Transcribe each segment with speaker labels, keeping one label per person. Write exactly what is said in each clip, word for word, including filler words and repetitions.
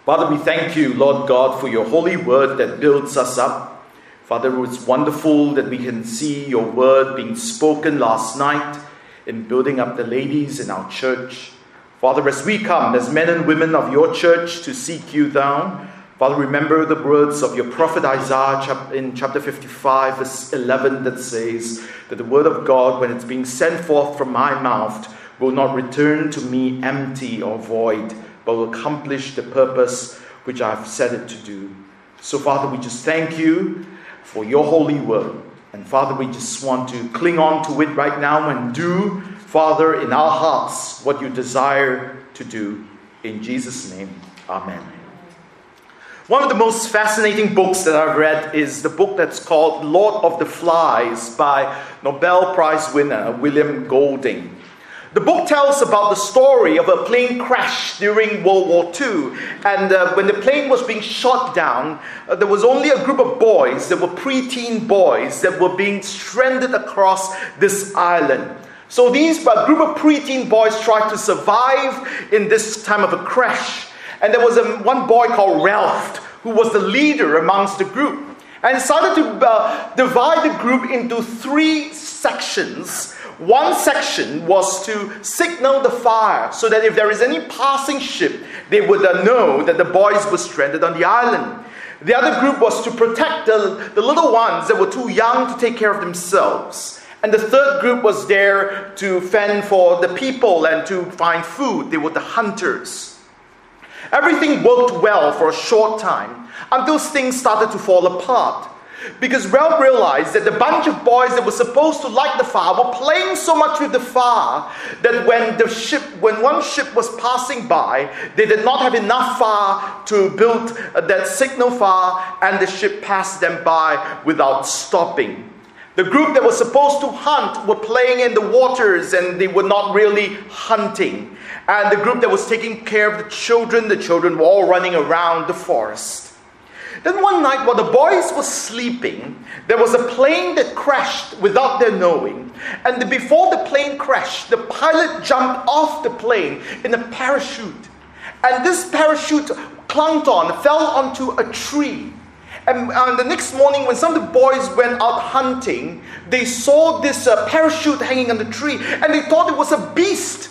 Speaker 1: Father, we thank you, Lord God, for your holy word that builds us up. Father, it's wonderful that we can see your word being spoken last night in building up the ladies in our church. Father, as we come as men and women of your church to seek you down, Father, remember the words of your prophet Isaiah in chapter fifty-five, verse eleven, that says that the word of God, when it's being sent forth from my mouth, will not return to me empty or void, but will accomplish the purpose which I have set it to do. So, Father, we just thank you for your holy word. And, Father, we just want to cling on to it right now and do, Father, in our hearts what you desire to do. In Jesus' name, amen. One of the most fascinating books that I've read is the book that's called Lord of the Flies by Nobel Prize winner William Golding. The book tells about the story of a plane crash during World War Two. And uh, when the plane was being shot down, uh, there was only a group of boys, that were preteen boys, that were being stranded across this island. So these uh, group of preteen boys tried to survive in this time of a crash. And there was a, one boy called Ralph, who was the leader amongst the group. And decided to uh, divide the group into three sections. One section was to signal the fire, so that if there is any passing ship, they would uh, know that the boys were stranded on the island. The other group was to protect the, the little ones that were too young to take care of themselves. And the third group was there to fend for the people and to find food. They were the hunters. Everything worked well for a short time until things started to fall apart. Because Ralph realized that the bunch of boys that were supposed to light the fire were playing so much with the fire that when the ship, when one ship was passing by, they did not have enough fire to build that signal fire, and the ship passed them by without stopping. The group that was supposed to hunt were playing in the waters, and they were not really hunting. And the group that was taking care of the children, the children were all running around the forest. Then one night, while the boys were sleeping, there was a plane that crashed without their knowing. And before the plane crashed, the pilot jumped off the plane in a parachute. And this parachute clung on, fell onto a tree. And uh, the next morning, when some of the boys went out hunting, they saw this uh, parachute hanging on the tree, and they thought it was a beast.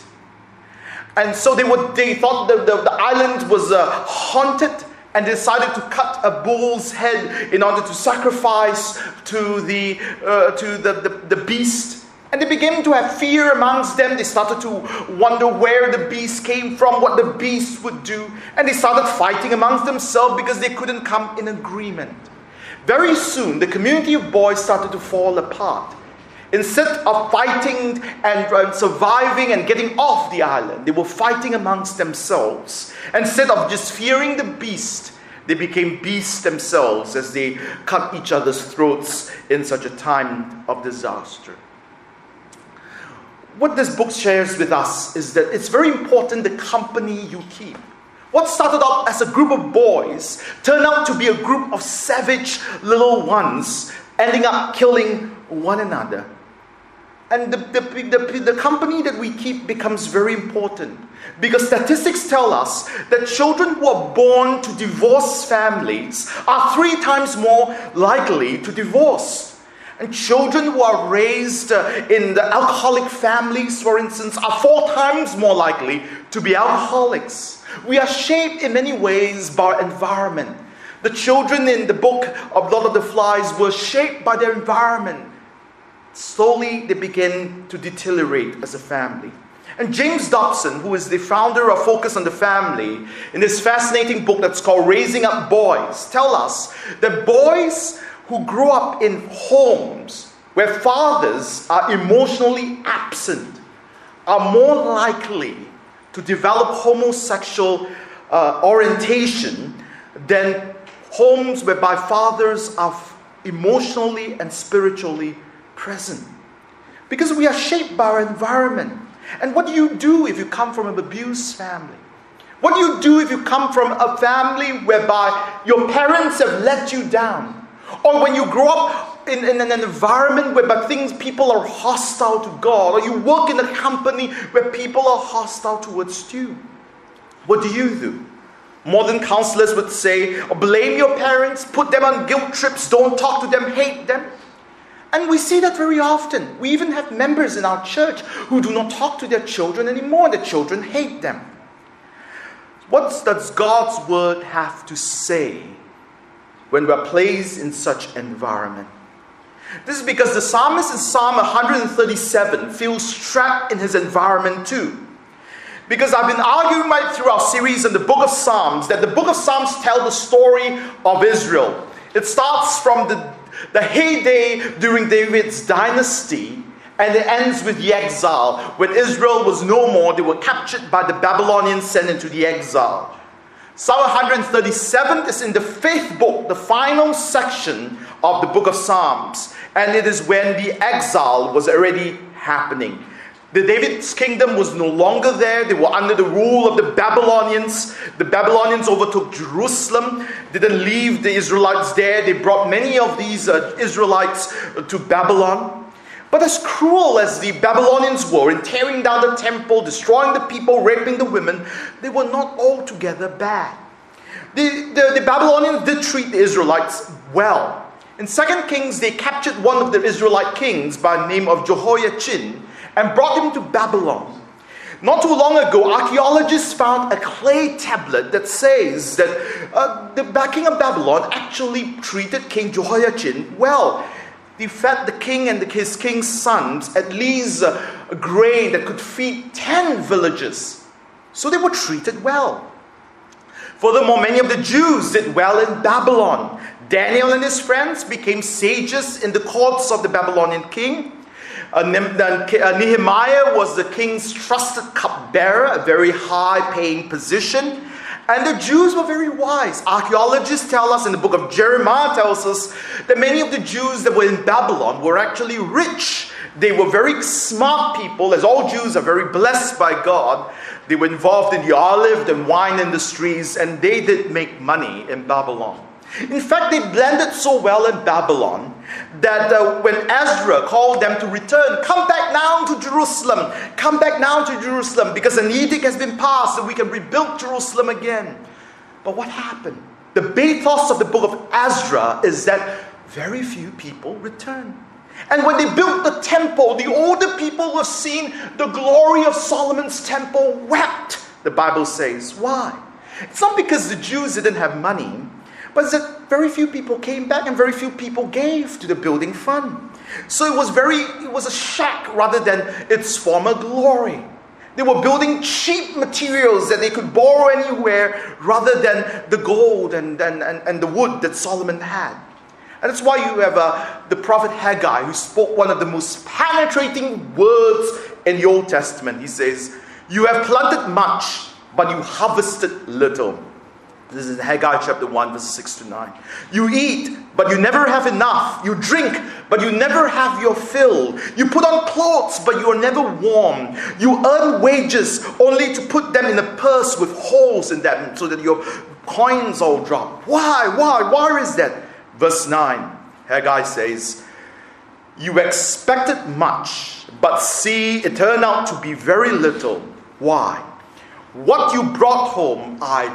Speaker 1: And so they would, they thought the, the, the island was uh, haunted, and decided to cut a bull's head in order to sacrifice to the uh, to the, the, the beast. And they began to have fear amongst them. They started to wonder where the beast came from, what the beast would do. And they started fighting amongst themselves because they couldn't come in agreement. Very soon, the community of boys started to fall apart. Instead of fighting and uh, surviving and getting off the island, they were fighting amongst themselves. Instead of just fearing the beast, they became beasts themselves as they cut each other's throats in such a time of disaster. What this book shares with us is that it's very important the company you keep. What started out as a group of boys turned out to be a group of savage little ones, ending up killing one another. And the, the, the, the company that we keep becomes very important, because statistics tell us that children who are born to divorced families are three times more likely to divorce. And children who are raised uh, in the alcoholic families, for instance, are four times more likely to be alcoholics. We are shaped in many ways by our environment. The children in the book of Lord of the Flies were shaped by their environment. Slowly, they begin to deteriorate as a family. And James Dobson, who is the founder of Focus on the Family, in this fascinating book that's called Raising Up Boys, tell us that boys who grow up in homes where fathers are emotionally absent are more likely to develop homosexual uh, orientation than homes whereby fathers are emotionally and spiritually present. Because we are shaped by our environment. And what do you do if you come from an abused family? What do you do if you come from a family whereby your parents have let you down? Or when you grow up in, in an environment whereby things, people are hostile to God, or you work in a company where people are hostile towards you? What do you do? Modern counselors would say, blame your parents, put them on guilt trips, don't talk to them, hate them. And we see that very often. We even have members in our church who do not talk to their children anymore. The children hate them. What does God's word have to say when we're placed in such environment? This is because the psalmist in Psalm one thirty-seven feels trapped in his environment too. Because I've been arguing right through our series in the book of Psalms that the book of Psalms tell the story of Israel. It starts from the, the heyday during David's dynasty, and it ends with the exile. When Israel was no more, they were captured by the Babylonians, sent into the exile. Psalm one thirty-seven is in the fifth book, the final section of the book of Psalms. And it is when the exile was already happening. The David's kingdom was no longer there. They were under the rule of the Babylonians. The Babylonians overtook Jerusalem. They didn't leave the Israelites there. They brought many of these uh, Israelites to Babylon. But as cruel as the Babylonians were in tearing down the temple, destroying the people, raping the women, they were not altogether bad. The, the, the Babylonians did treat the Israelites well. In Second Kings, they captured one of the Israelite kings by the name of Jehoiachin and brought him to Babylon. Not too long ago, archaeologists found a clay tablet that says that uh, the king of Babylon actually treated King Jehoiachin well. They fed the king and his king's sons at least uh, a grain that could feed ten villages. So they were treated well. Furthermore, many of the Jews did well in Babylon. Daniel and his friends became sages in the courts of the Babylonian king. Uh, Nehemiah was the king's trusted cupbearer, a very high-paying position. And the Jews were very wise. Archaeologists tell us in the book of Jeremiah tells us that many of the Jews that were in Babylon were actually rich. They were very smart people, as all Jews are very blessed by God. They were involved in the olive and wine industries, and they did make money in Babylon. In fact, they blended so well in Babylon that uh, when Ezra called them to return, come back now to Jerusalem, come back now to Jerusalem, because an edict has been passed and we can rebuild Jerusalem again. But what happened? The bathos of the book of Ezra is that very few people returned. And when they built the temple, the older people who have seen the glory of Solomon's temple wept, the Bible says. Why? It's not because the Jews didn't have money, but it's that very few people came back and very few people gave to the building fund. So it was very, it was a shack rather than its former glory. They were building cheap materials that they could borrow anywhere rather than the gold and, and, and, and the wood that Solomon had. And that's why you have uh, the prophet Haggai, who spoke one of the most penetrating words in the Old Testament. He says, you have planted much, but you harvested little. This is Haggai chapter one, verses six to nine. You eat, but you never have enough. You drink, but you never have your fill. You put on clothes, but you are never warm. You earn wages only to put them in a purse with holes in them so that your coins all drop. Why? Why? Why is that? Verse nine, Haggai says, you expected much, but see, it turned out to be very little. Why? What you brought home, I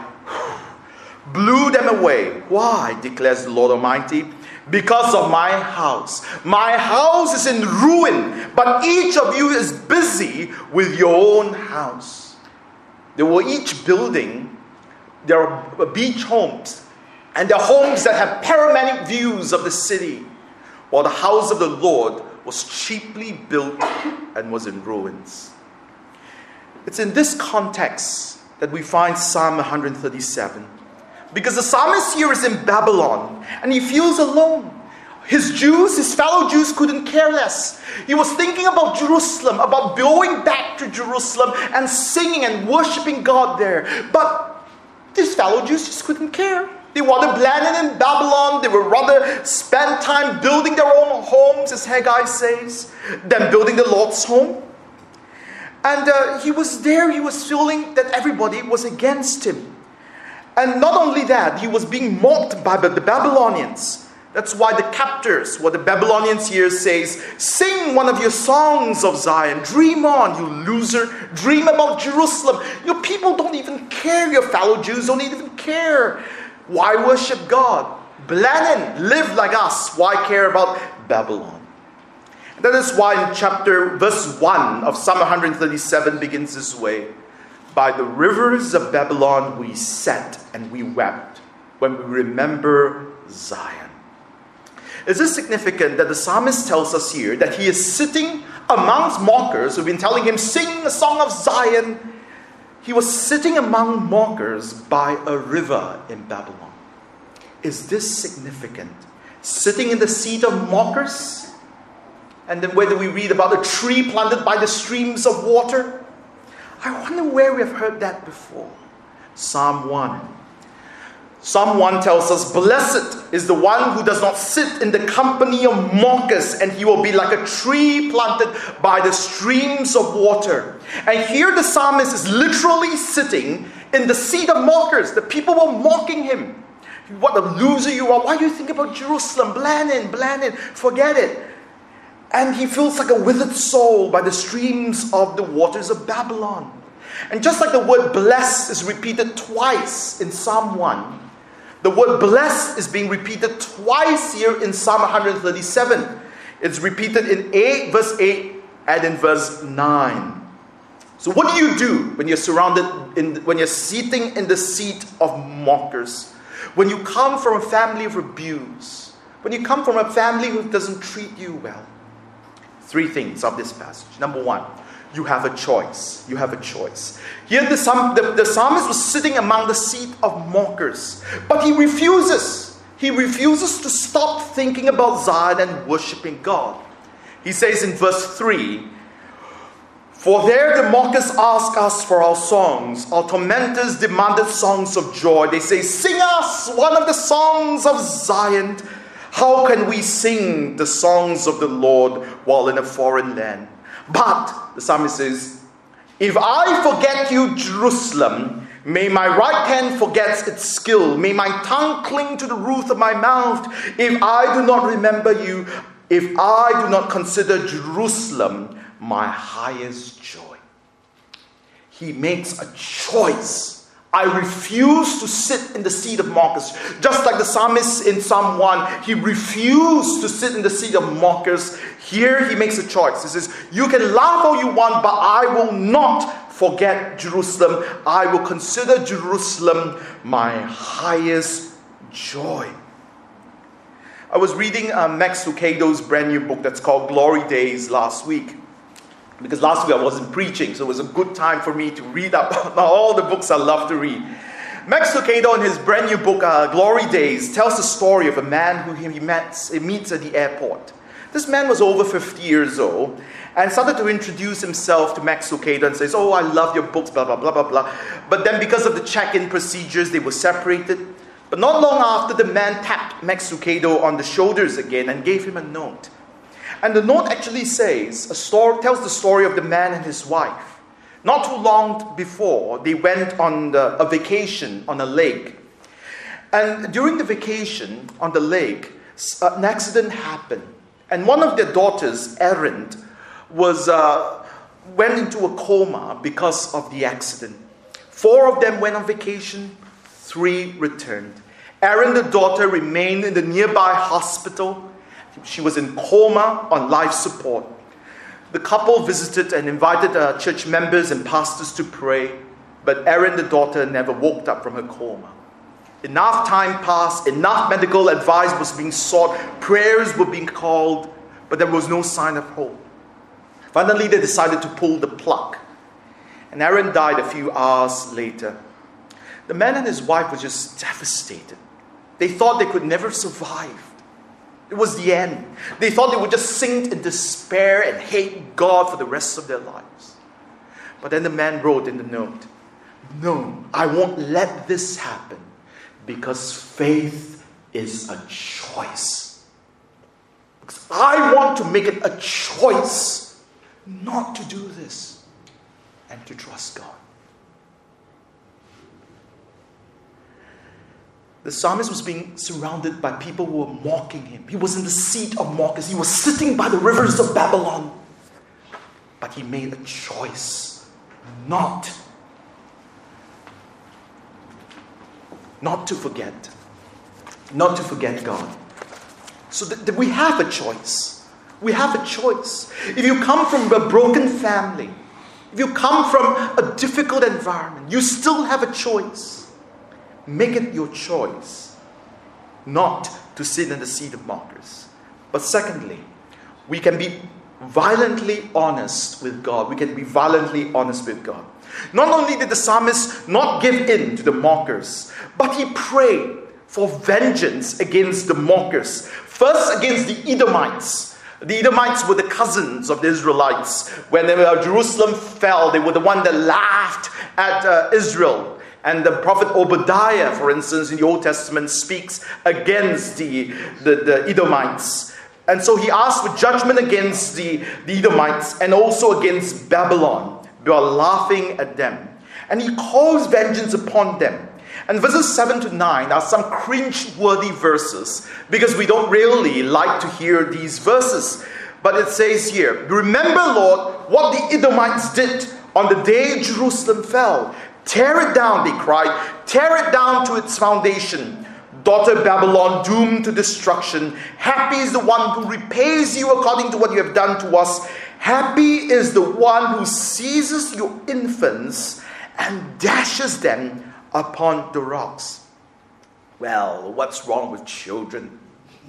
Speaker 1: blew them away. Why? Declares the Lord Almighty. Because of my house. My house is in ruin, but each of you is busy with your own house. They were each building their beach homes, and their homes that have panoramic views of the city, while the house of the Lord was cheaply built and was in ruins. It's in this context that we find Psalm one thirty-seven. Because the psalmist here is in Babylon and he feels alone. His Jews, his fellow Jews couldn't care less. He was thinking about Jerusalem, about going back to Jerusalem and singing and worshiping God there. But his fellow Jews just couldn't care. They wanted landed in Babylon. They would rather spend time building their own homes, as Haggai says, than building the Lord's home. And uh, he was there, he was feeling that everybody was against him. And not only that, he was being mocked by the Babylonians. That's why the captors, what the Babylonians here says, sing one of your songs of Zion. Dream on, you loser. Dream about Jerusalem. Your people don't even care. Your fellow Jews don't even care. Why worship God? Blend in, live like us. Why care about Babylon? And that is why in chapter, verse one of Psalm one thirty-seven begins this way. By the rivers of Babylon we sat and we wept when we remember Zion. Is this significant that the psalmist tells us here that he is sitting amongst mockers who've been telling him, sing a song of Zion? He was sitting among mockers by a river in Babylon. Is this significant? Sitting in the seat of mockers? And then whether we read about a tree planted by the streams of water? I wonder where we have heard that before. Psalm one. Psalm one tells us, blessed is the one who does not sit in the company of mockers, and he will be like a tree planted by the streams of water. And here the psalmist is literally sitting in the seat of mockers. The people were mocking him. What a loser you are. Why do you think about Jerusalem? Blend in, blend in, forget it. And he feels like a withered soul by the streams of the waters of Babylon. And just like the word blessed is repeated twice in Psalm one, the word blessed is being repeated twice here in Psalm one thirty-seven. It's repeated in eight, verse eight and in verse nine. So what do you do when you're surrounded, in, when you're sitting in the seat of mockers? When you come from a family of abuse? When you come from a family who doesn't treat you well? Three things of this passage. Number one, you have a choice. You have a choice. Here the, the, the psalmist was sitting among the seat of mockers. But he refuses. He refuses to stop thinking about Zion and worshipping God. He says in verse three, for there the mockers ask us for our songs. Our tormentors demanded songs of joy. They say, sing us one of the songs of Zion. How can we sing the songs of the Lord while in a foreign land? But, the psalmist says, if I forget you, Jerusalem, may my right hand forget its skill. May my tongue cling to the roof of my mouth. If I do not remember you, if I do not consider Jerusalem my highest joy. He makes a choice. I refuse to sit in the seat of mockers. Just like the psalmist in Psalm one, he refused to sit in the seat of mockers. Here he makes a choice. He says, you can laugh all you want, but I will not forget Jerusalem. I will consider Jerusalem my highest joy. I was reading uh, Max Lucado's brand new book that's called Glory Days last week. Because last week I wasn't preaching, so it was a good time for me to read up on all the books I love to read. Max Lucado, in his brand new book, uh, Glory Days, tells the story of a man who he, met, he meets at the airport. This man was over fifty years old and started to introduce himself to Max Lucado and says, oh, I love your books, blah, blah, blah, blah, blah. But then because of the check-in procedures, they were separated. But not long after, the man tapped Max Lucado on the shoulders again and gave him a note. And the note actually says, a story, tells the story of the man and his wife. Not too long before, they went on the, a vacation on a lake. And during the vacation on the lake, an accident happened. And one of their daughters, Erin, was uh, went into a coma because of the accident. Four of them went on vacation, three returned. Erin, the daughter, remained in the nearby hospital. She was in coma on life support. The couple visited and invited uh, church members and pastors to pray, but Erin, the daughter, never woke up from her coma. Enough time passed, enough medical advice was being sought, prayers were being called, but there was no sign of hope. Finally, they decided to pull the plug, and Erin died a few hours later. The man and his wife were just devastated. They thought they could never survive. It was the end. They thought they would just sink in despair and hate God for the rest of their lives. But then the man wrote in the note, no, I won't let this happen because faith is a choice. Because I want to make it a choice not to do this and to trust God. The psalmist was being surrounded by people who were mocking him. He was in the seat of mockers. He was sitting by the rivers of Babylon. But he made a choice not, not to forget. Not to forget God. So that, that we have a choice. We have a choice. If you come from a broken family, if you come from a difficult environment, you still have a choice. Make it your choice not to sit in the seat of mockers. But secondly, we can be violently honest with God. We can be violently honest with God. Not only did the psalmist not give in to the mockers, but he prayed for vengeance against the mockers. First against the Edomites. The Edomites were the cousins of the Israelites. When uh, Jerusalem fell, they were the one that laughed at uh, Israel. And the prophet Obadiah, for instance, in the Old Testament, speaks against the, the, the Edomites. And so he asked for judgment against the, the Edomites and also against Babylon. They are laughing at them. And he calls vengeance upon them. And verses seven to nine are some cringe-worthy verses because we don't really like to hear these verses. But it says here, remember, Lord, what the Edomites did on the day Jerusalem fell. Tear it down, they cried. Tear it down to its foundation. Daughter Babylon, doomed to destruction. Happy is the one who repays you according to what you have done to us. Happy is the one who seizes your infants and dashes them upon the rocks. Well, what's wrong with children?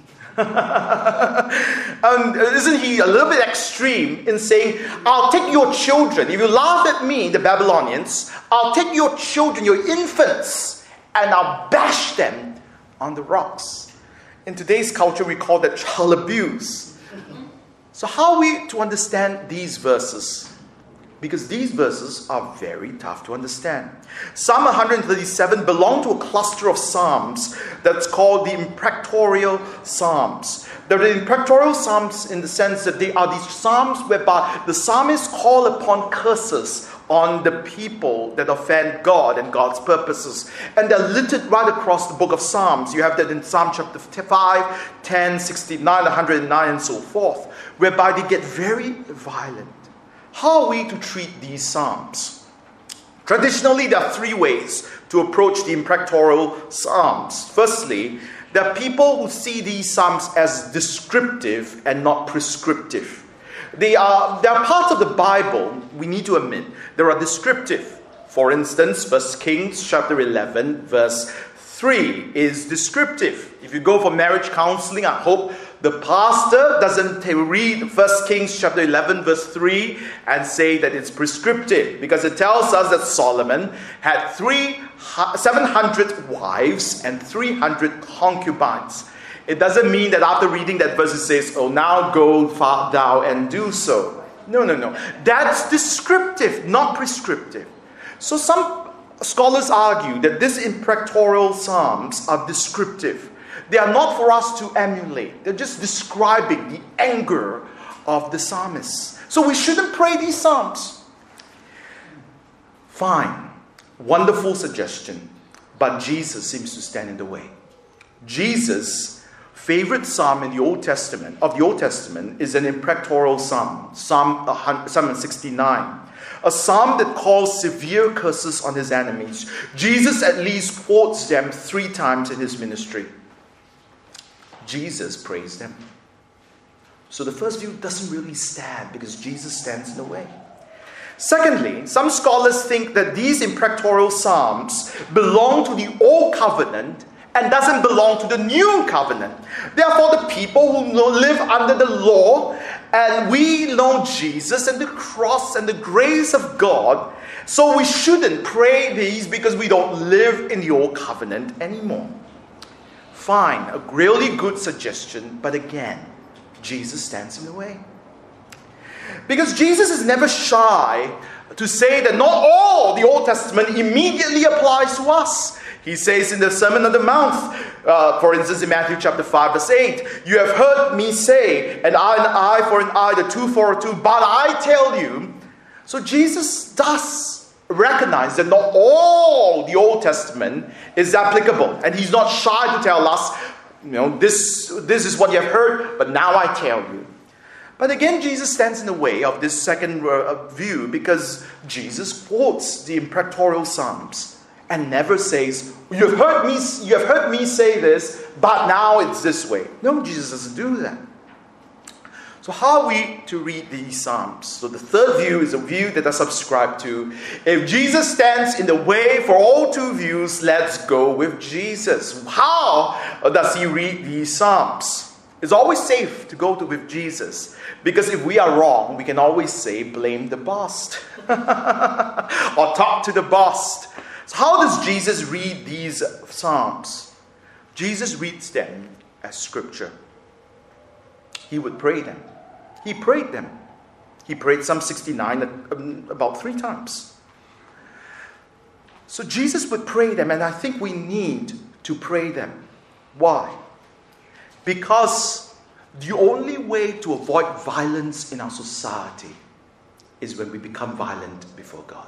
Speaker 1: um, isn't he a little bit extreme in saying, I'll take your children. If you laugh at me, the Babylonians, I'll take your children, your infants, and I'll bash them on the rocks. In today's culture, we call that child abuse. So how are we to understand these verses? Because these verses are very tough to understand. Psalm one thirty-seven belong to a cluster of psalms that's called the Imprecatorial Psalms. They're the Imprecatorial Psalms in the sense that they are these psalms whereby the psalmists call upon curses on the people that offend God and God's purposes. And they're littered right across the book of Psalms. You have that in Psalm chapter five, ten, sixty-nine, one hundred nine, and so forth, whereby they get very violent. How are we to treat these psalms? Traditionally, there are three ways to approach the Imprecatorial Psalms. Firstly, there are people who see these psalms as descriptive and not prescriptive. They are, they are part of the Bible, we need to admit. They are descriptive. For instance, First Kings chapter eleven, verse three is descriptive. If you go for marriage counseling, I hope the pastor doesn't read First Kings chapter eleven, verse three and say that it's prescriptive, because it tells us that Solomon had three, seven hundred wives and three hundred concubines. It doesn't mean that after reading that verse it says, oh, now go thou and do so. No, no, no. That's descriptive, not prescriptive. So some scholars argue that these Imprecatorial Psalms are descriptive. They are not for us to emulate. They're just describing the anger of the psalmists. So we shouldn't pray these psalms. Fine. Wonderful suggestion. But Jesus seems to stand in the way. Jesus' favorite psalm in the Old Testament, of the Old Testament, is an Imprecatorial Psalm, Psalm, Psalm sixty-nine. A psalm that calls severe curses on his enemies. Jesus at least quotes them three times in his ministry. Jesus praised them. So the first view doesn't really stand because Jesus stands in the way. Secondly, some scholars think that these Imprecatorial Psalms belong to the Old Covenant and doesn't belong to the New Covenant. Therefore, the people who live under the law, and we know Jesus and the cross and the grace of God, so we shouldn't pray these because we don't live in the Old Covenant anymore. Fine, a really good suggestion, but again, Jesus stands in the way. Because Jesus is never shy to say that not all the Old Testament immediately applies to us. He says in the Sermon on the Mount, uh, for instance in Matthew chapter five verse eight, you have heard me say, an eye an eye for an eye, the tooth for a tooth, but I tell you. So Jesus does recognize that not all the Old Testament is applicable. And he's not shy to tell us, you know, this, this is what you have heard, but now I tell you. But again, Jesus stands in the way of this second view because Jesus quotes the imprectorial Psalms and never says, you have heard me, you have heard me say this, but now it's this way. No, Jesus doesn't do that. So how are we to read these Psalms? So the third view is a view that I subscribe to. If Jesus stands in the way for all two views, let's go with Jesus. How does he read these Psalms? It's always safe to go to with Jesus. Because if we are wrong, we can always say, blame the boss. Or talk to the boss. So how does Jesus read these Psalms? Jesus reads them as scripture. He would pray them. He prayed them. He prayed Psalm sixty-nine about three times. So Jesus would pray them, and I think we need to pray them. Why? Because the only way to avoid violence in our society is when we become violent before God.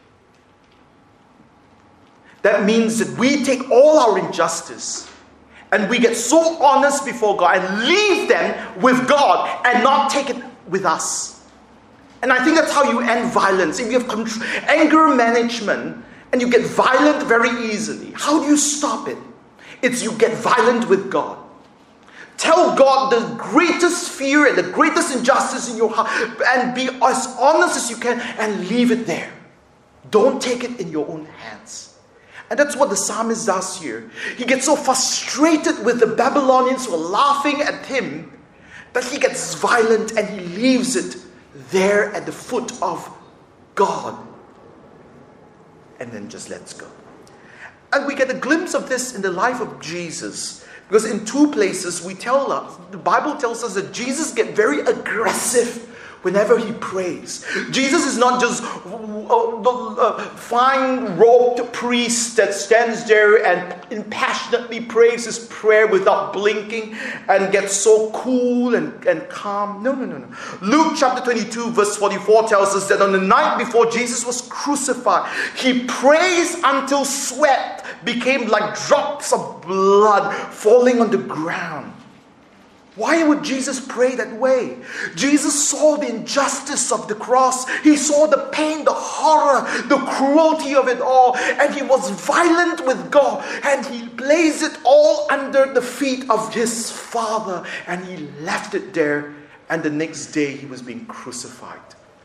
Speaker 1: That means that we take all our injustice and we get so honest before God and leave them with God and not take it with us. And I think that's how you end violence. If you have control, anger management and you get violent very easily, how do you stop it? It's you get violent with God. Tell God the greatest fear and the greatest injustice in your heart and be as honest as you can and leave it there. Don't take it in your own hands. And that's what the psalmist does here. He gets so frustrated with the Babylonians who are laughing at him that he gets violent and he leaves it there at the foot of God. And then just lets go. And we get a glimpse of this in the life of Jesus. Because in two places we tell us, the Bible tells us that Jesus gets very aggressive whenever he prays. Jesus is not just a fine-robed priest that stands there and impassionately prays his prayer without blinking and gets so cool and, and calm. No, no, no, no. Luke chapter twenty-two verse forty-four tells us that on the night before Jesus was crucified, he prays until sweat became like drops of blood falling on the ground. Why would Jesus pray that way? Jesus saw the injustice of the cross. He saw the pain, the horror, the cruelty of it all. And he was violent with God. And he placed it all under the feet of his Father. And he left it there. And the next day he was being crucified.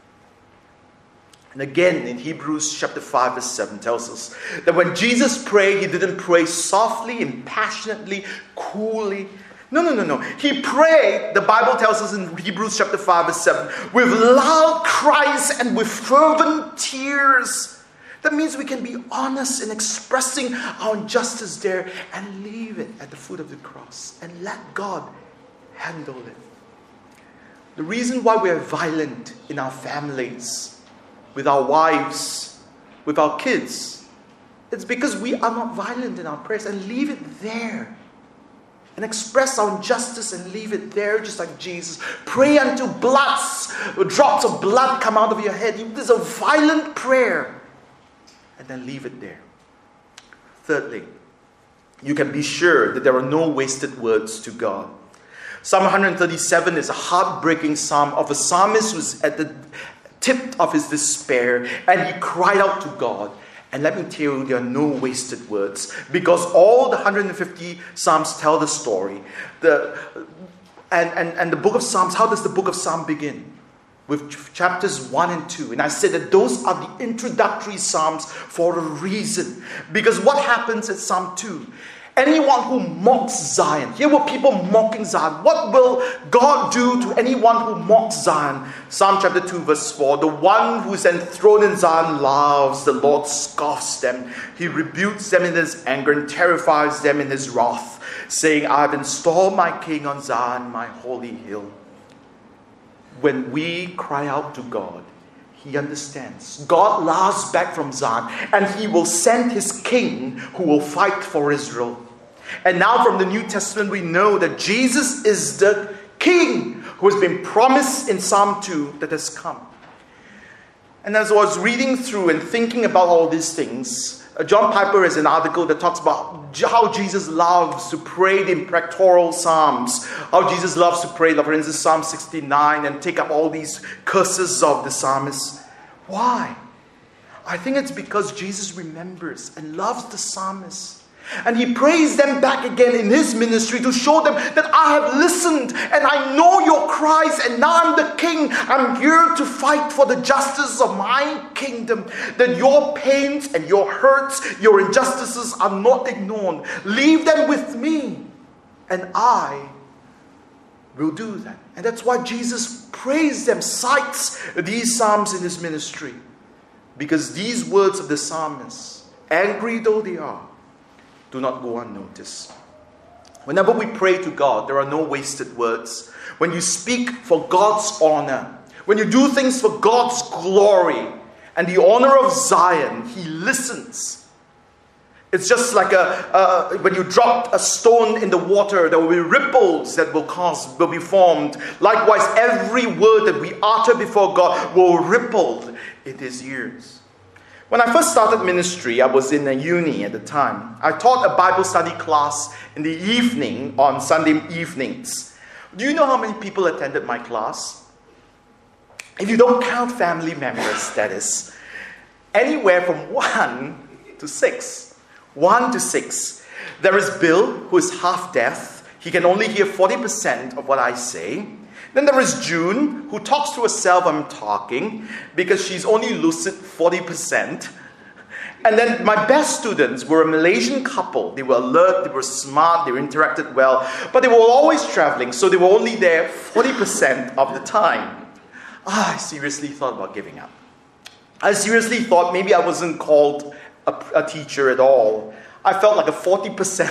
Speaker 1: And again in Hebrews chapter five verse seven tells us that when Jesus prayed, he didn't pray softly and passionately, coolly. No, no, no, no. He prayed, the Bible tells us in Hebrews chapter five verse seven, with loud cries and with fervent tears. That means we can be honest in expressing our injustice there and leave it at the foot of the cross and let God handle it. The reason why we are violent in our families, with our wives, with our kids, it's because we are not violent in our prayers and leave it there. And express our injustice and leave it there just like Jesus. Pray until bloods, drops of blood come out of your head. There's a violent prayer. And then leave it there. Thirdly, you can be sure that there are no wasted words to God. Psalm one thirty-seven is a heartbreaking psalm of a psalmist who's at the tip of his despair. And he cried out to God. And let me tell you, there are no wasted words. Because all the one hundred fifty Psalms tell the story. The, and, and, and the book of Psalms, how does the book of Psalms begin? With chapters one and two. And I said that those are the introductory Psalms for a reason. Because what happens at Psalm two? Anyone who mocks Zion. Here were people mocking Zion. What will God do to anyone who mocks Zion? Psalm chapter two verse four. The one who is enthroned in Zion laughs. The Lord scoffs them. He rebukes them in his anger and terrifies them in his wrath, saying, I have installed my king on Zion, my holy hill. When we cry out to God, he understands. God laughs back from Zion, and he will send his king who will fight for Israel. And now from the New Testament we know that Jesus is the king who has been promised in Psalm two that has come. And as I was reading through and thinking about all these things, uh, John Piper has an article that talks about how Jesus loves to pray the imprectoral psalms, how Jesus loves to pray, for instance, Psalm sixty-nine, and take up all these curses of the psalmist. Why? I think it's because Jesus remembers and loves the psalmist. And he prays them back again in his ministry to show them that I have listened and I know your cries, and now I'm the king. I'm here to fight for the justice of my kingdom. That your pains and your hurts, your injustices are not ignored. Leave them with me and I will do that. And that's why Jesus prays them, cites these psalms in his ministry. Because these words of the psalmist, angry though they are, do not go unnoticed. Whenever we pray to God, there are no wasted words. When you speak for God's honor, when you do things for God's glory and the honor of Zion, he listens. It's just like a uh, when you drop a stone in the water, there will be ripples that will cause, will be formed. Likewise, every word that we utter before God will ripple in his ears. When I first started ministry, I was in a uni at the time. I taught a Bible study class in the evening on Sunday evenings. Do you know how many people attended my class? If you don't count family members, that is. Anywhere from one to six. One to six. There is Bill, who is half deaf. He can only hear forty percent of what I say. Then there is June, who talks to herself when I'm talking, because she's only lucid forty percent. And then my best students were a Malaysian couple. They were alert, they were smart, they interacted well, but they were always traveling, so they were only there forty percent of the time. Ah, I seriously thought about giving up. I seriously thought maybe I wasn't called a, a teacher at all. I felt like a forty percent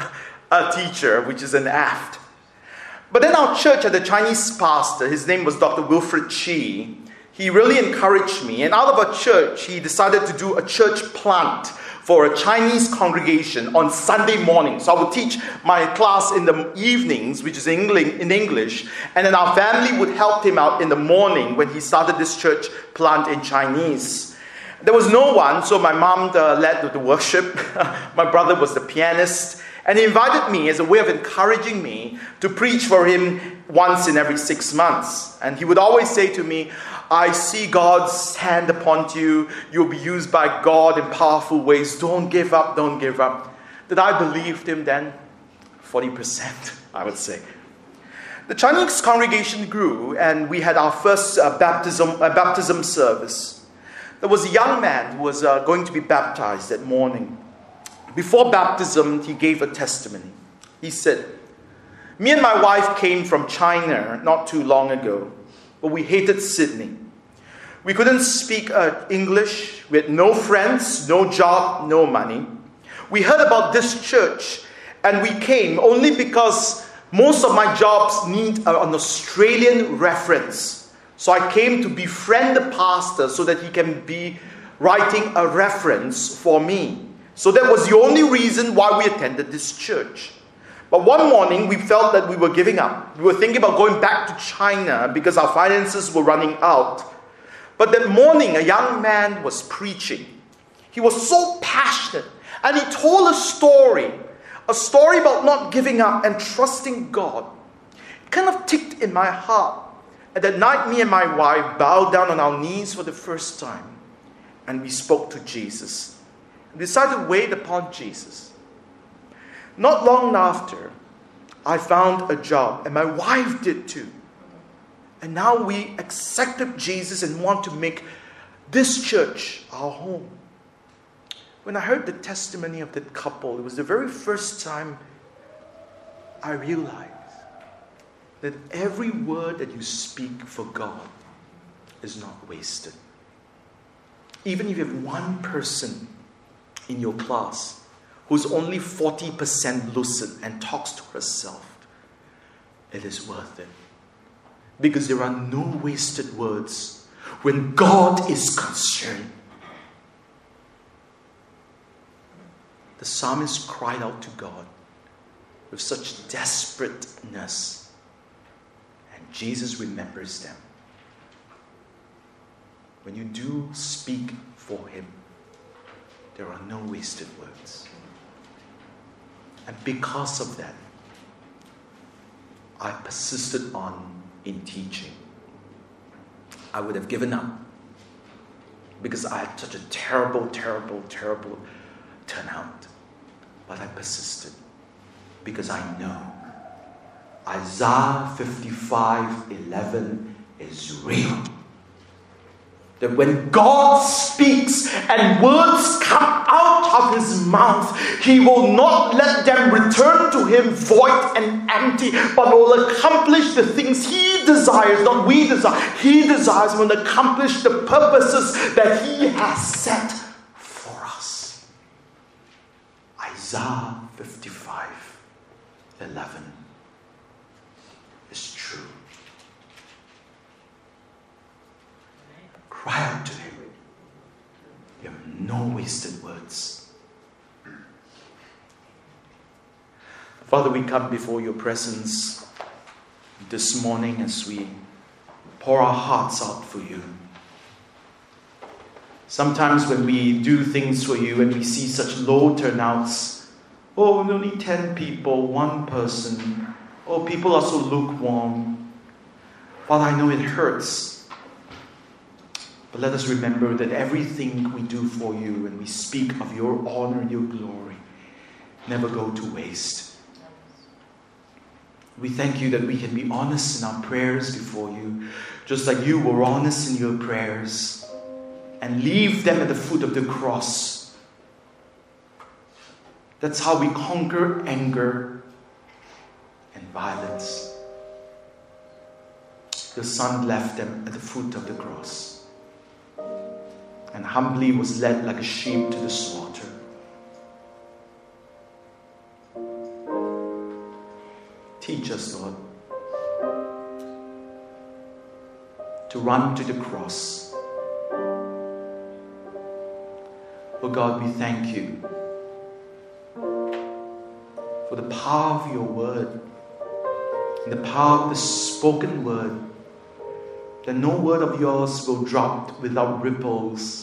Speaker 1: a teacher, which is an aft. But then our church had a Chinese pastor. His name was Doctor Wilfred Chi. He really encouraged me. And out of our church, he decided to do a church plant for a Chinese congregation on Sunday morning. So I would teach my class in the evenings, which is in English. And then our family would help him out in the morning when he started this church plant in Chinese. There was no one, so my mom uh, led the worship. My brother was the pianist. And he invited me as a way of encouraging me to preach for him once in every six months. And he would always say to me, I see God's hand upon you. You'll be used by God in powerful ways. Don't give up, don't give up. Did I believe him then? forty percent, I would say. The Chinese congregation grew, and we had our first uh, baptism, uh, baptism service. There was a young man who was uh, going to be baptized that morning. Before baptism, he gave a testimony. He said, me and my wife came from China not too long ago, but we hated Sydney. We couldn't speak uh, English. We had no friends, no job, no money. We heard about this church, and we came only because most of my jobs need an Australian reference. So I came to befriend the pastor so that he can be writing a reference for me. So that was the only reason why we attended this church. But one morning, we felt that we were giving up. We were thinking about going back to China because our finances were running out. But that morning, a young man was preaching. He was so passionate. And he told a story. A story about not giving up and trusting God. It kind of ticked in my heart. And that night, me and my wife bowed down on our knees for the first time. And we spoke to Jesus. Decided to wait upon Jesus. Not long after, I found a job, and my wife did too. And now we accepted Jesus and want to make this church our home. When I heard the testimony of that couple, it was the very first time I realized that every word that you speak for God is not wasted. Even if you have one person in your class who's only forty percent lucid and talks to herself, it is worth it. Because there are no wasted words when God is concerned. The psalmist cried out to God with such desperateness, and Jesus remembers them. when you do speak for Him, there are no wasted words. And because of that, I persisted on in teaching. I would have given up because I had such a terrible, terrible, terrible turnout. But I persisted because I know Isaiah fifty-five eleven is real. That when God speaks and words come out of His mouth, He will not let them return to Him void and empty, but will accomplish the things He desires, not we desire. He desires and will accomplish the purposes that He has set for us. Isaiah fifty-five eleven is true. Cry out to Him. You have no wasted words. Father, we come before your presence this morning as we pour our hearts out for you. Sometimes when we do things for you and we see such low turnouts, oh, only ten people, one person, oh, people are so lukewarm. Father, I know it hurts. But let us remember that everything we do for you and we speak of your honor and your glory never go to waste. We thank you that we can be honest in our prayers before you, just like you were honest in your prayers, and leave them at the foot of the cross. That's how we conquer anger and violence. Your Son left them at the foot of the cross and humbly was led like a sheep to the slaughter. Teach us, Lord, to run to the cross. Oh God, we thank you for the power of your word and the power of the spoken word, that no word of yours will drop without ripples.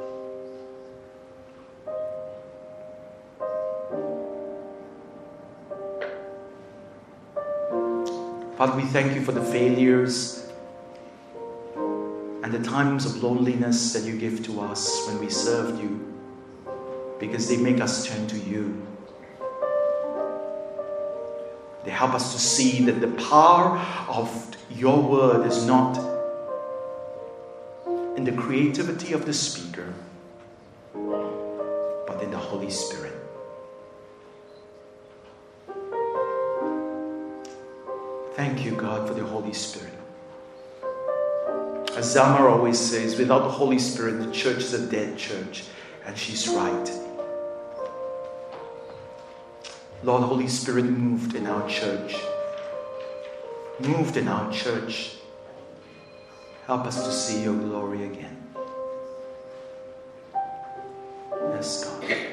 Speaker 1: Father, we thank you for the failures and the times of loneliness that you give to us when we serve you, because they make us turn to you. They help us to see that the power of your word is not in the creativity of the speaker, but in the Holy Spirit. Thank you, God, for the Holy Spirit. As Zamar always says, without the Holy Spirit, the church is a dead church. And she's right. Lord, Holy Spirit, moved in our church. Moved in our church. Help us to see your glory again. Yes, God.